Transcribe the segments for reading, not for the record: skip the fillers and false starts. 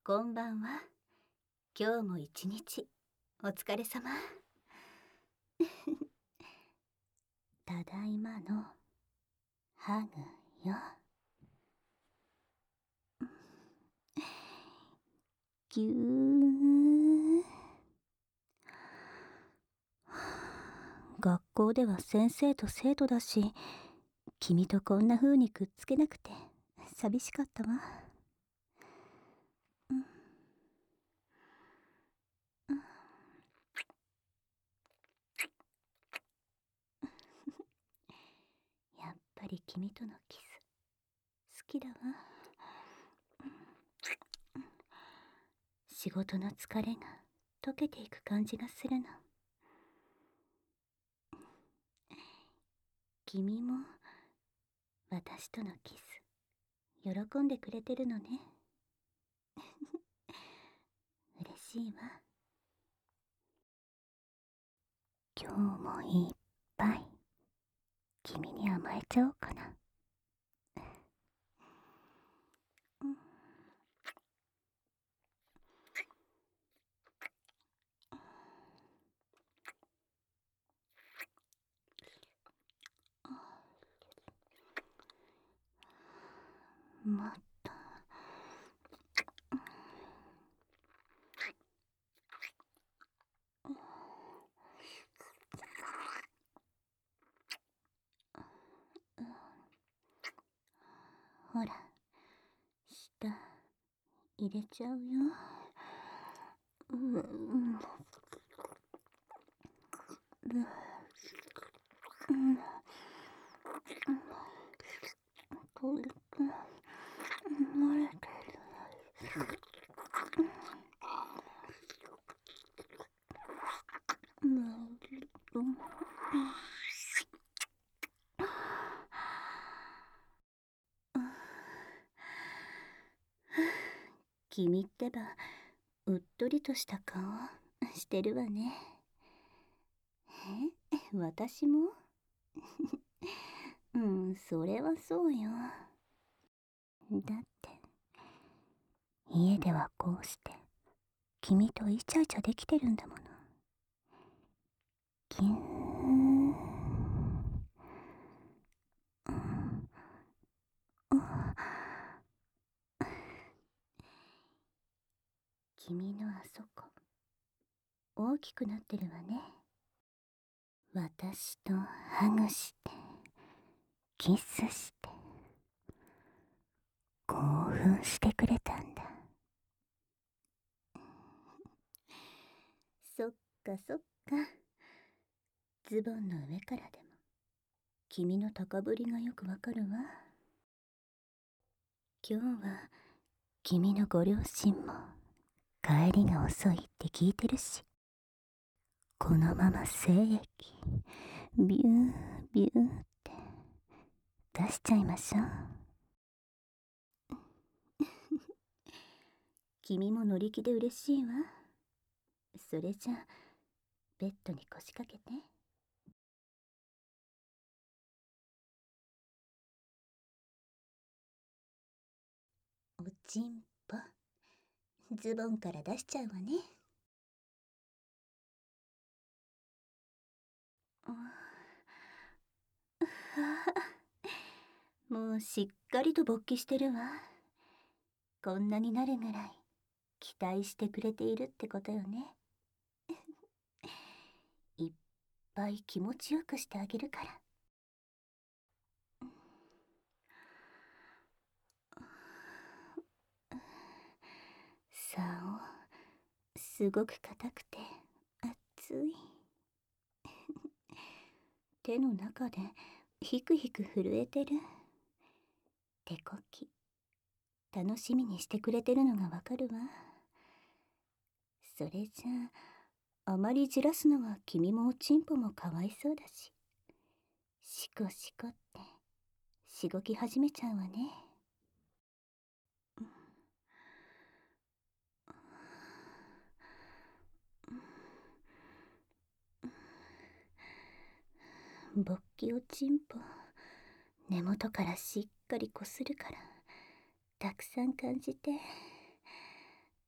こんばんは。今日も一日お疲れ様。ただいまのハグよ。ぎゅー。学校では先生と生徒だし、君とこんな風にくっつけなくて寂しかったわ。やっぱり君とのキス好きだわ。仕事の疲れが溶けていく感じがするの。君も私とのキス喜んでくれてるのね。嬉しいわ。今日もいっぱい君に甘えちゃおうかな。もっと。ほら、舌入れちゃうよ。これ漏れてる。君ってばうっとりとした顔してるわね。私もそれはそうよ。だって家ではこうして君とイチャイチャできてるんだもの。ぎゅーん。君のあそこ大きくなってるわね。私とハグしてキスして興奮してくれたんだ。そっかそっか。ズボンの上からでも君の高ぶりがよくわかるわ。今日は君のご両親も帰りが遅いって聞いてるし、このまま精液ビュービューって出しちゃいましょう。君も乗り気で嬉しいわ。それじゃあベッドに腰掛けて。おちんぽズボンから出しちゃうわね。もうしっかりと勃起してるわ。こんなになるぐらい期待してくれているってことよね。いっぱい気持ちよくしてあげるから。さおすごく硬くて熱い。手の中でヒクヒク震えてる。手こき楽しみにしてくれてるのがわかるわ。それじゃああまりじらすのは君もおちんぽもかわいそうだし、シコシコってしごき始めちゃうわね。勃起おちんぽ根元からしっかりこするからたくさん感じて。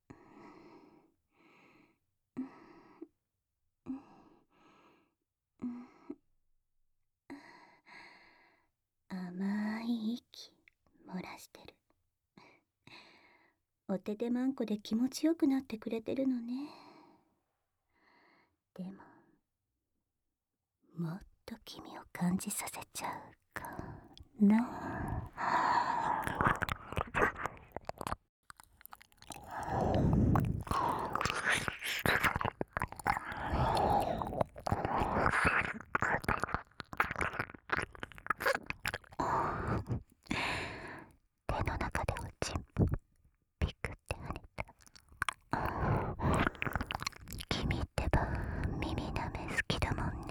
してる。お手手まんこで気持ちよくなってくれてるのね。でももっと君を感じさせちゃうかな。手の中でおちんぽピクって跳ねた。君ってば耳なめ好きだもんね。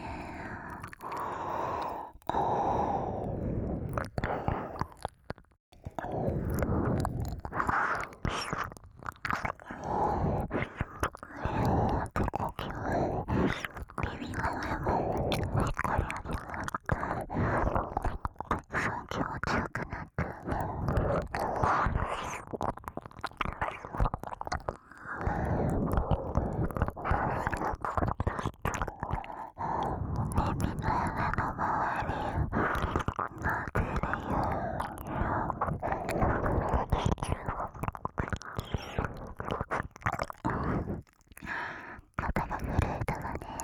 耳の上もしっかり味わってそう気持ちよくなって。耳の上の周りなでる肩が震えたわね。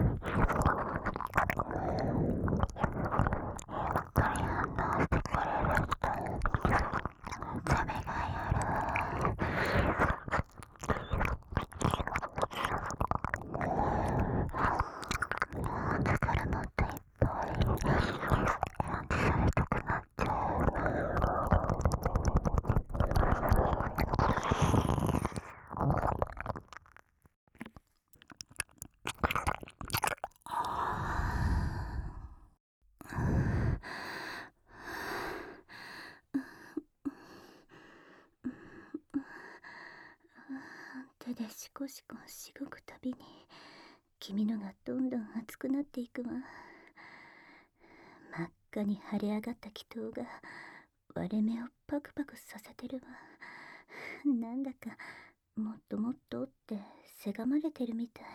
やっぱり反応してくれる人ザメがやる。だからもっといっぱい感じされたくなっちゃう。手でシコシコしごくたびに君のがどんどん熱くなっていくわ。真っ赤に腫れ上がった気筒が割れ目をパクパクさせてるわ。なんだかもっともっとってせがまれてるみたい。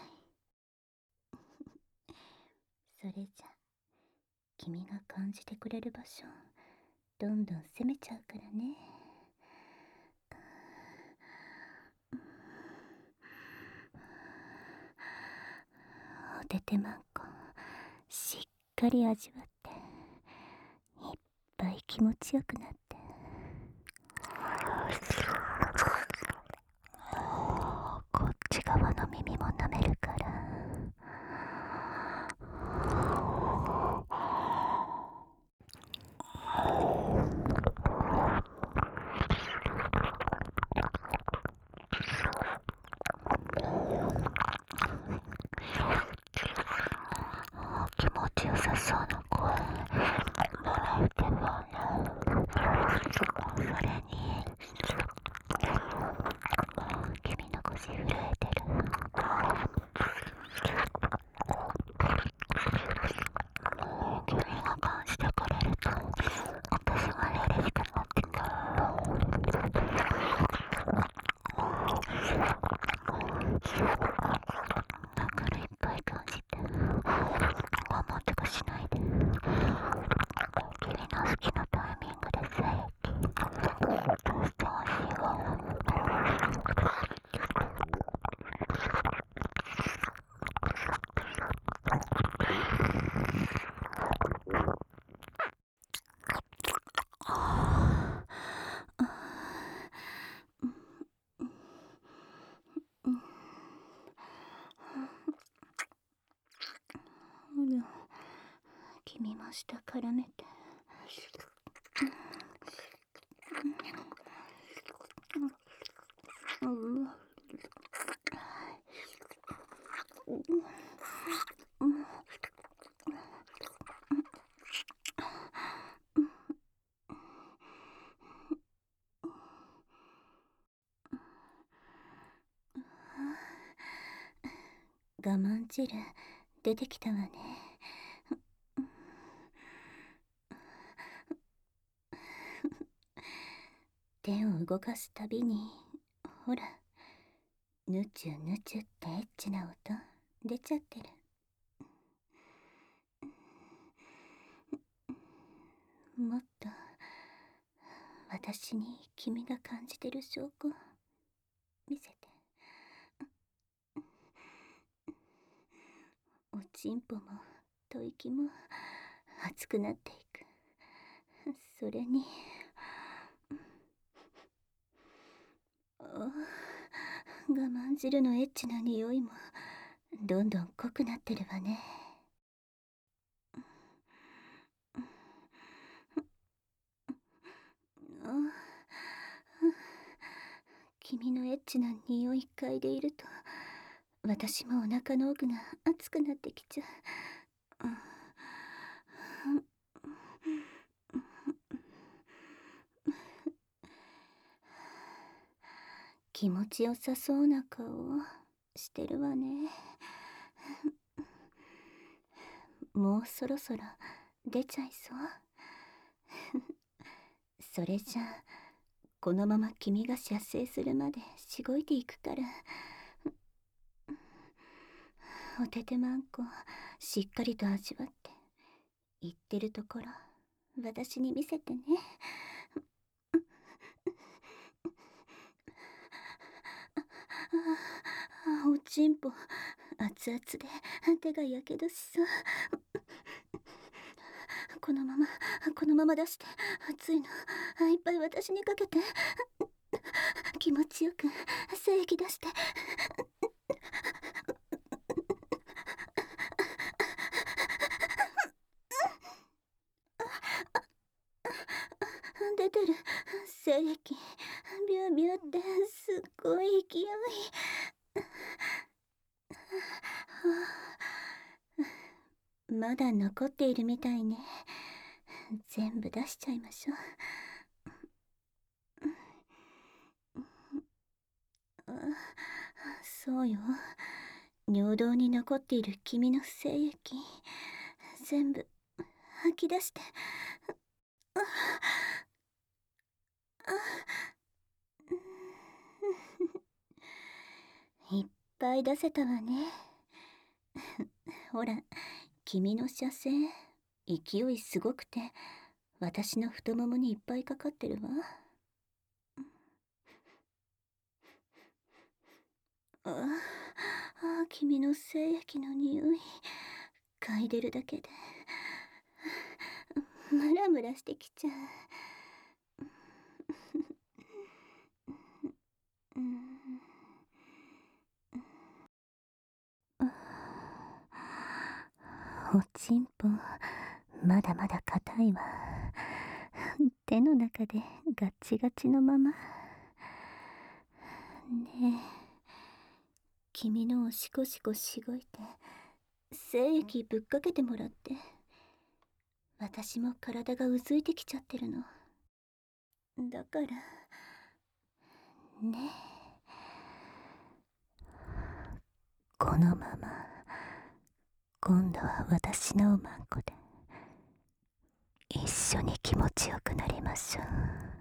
それじゃ君が感じてくれる場所どんどん攻めちゃうからね。お手手まんこしっかり味わっていっぱい気持ちよくなって。こっち側の耳も舐めるから。気持ちよさそうな声笑えてるわね。それに君の腰震えてる。君が感じてくれると私は嬉しくなってくる。だからいっぱい感じて我慢とかしないで。君の好きなタイミングで精液出してほしいわ。君も舌絡めて。我慢汁出てきたわね。手を動かすたびにほらぬちゅぬちゅってエッチな音出ちゃってる。もっと私に君が感じてる証拠見せて。おちんぽも吐息も熱くなっていく。それに我慢汁のエッチな匂いもどんどん濃くなってるわね。君のエッチな匂い嗅いでいると私もお腹の奥が熱くなってきちゃう。気持ちよさそうな顔してるわね。もうそろそろ出ちゃいそう。それじゃあこのまま君が射精するまでしごいていくから。おててまんこしっかりと味わって言ってるところ私に見せてね。おちんぽ熱々で手がやけどしそう。このまま出して熱いのいっぱい私にかけて。気持ちよく精液出して。出てる精液ビュービューってすっごい勢い。まだ残っているみたいね。全部出しちゃいましょう。そうよ、尿道に残っている君の精液全部吐き出して。いっぱい出せたわね。ほら、君の射精勢いすごくて私の太ももにいっぱいかかってるわ。君の精液の匂い嗅いでるだけでムラムラしてきちゃう。おちんぽまだまだ硬いわ。手の中でガッチガチのまま。ねえ、君のおしこしこしごいて精液ぶっかけてもらって。私も体がうずいてきちゃってるの。だからねえ、このまま今度は私のおまんこで一緒に気持ちよくなりましょう。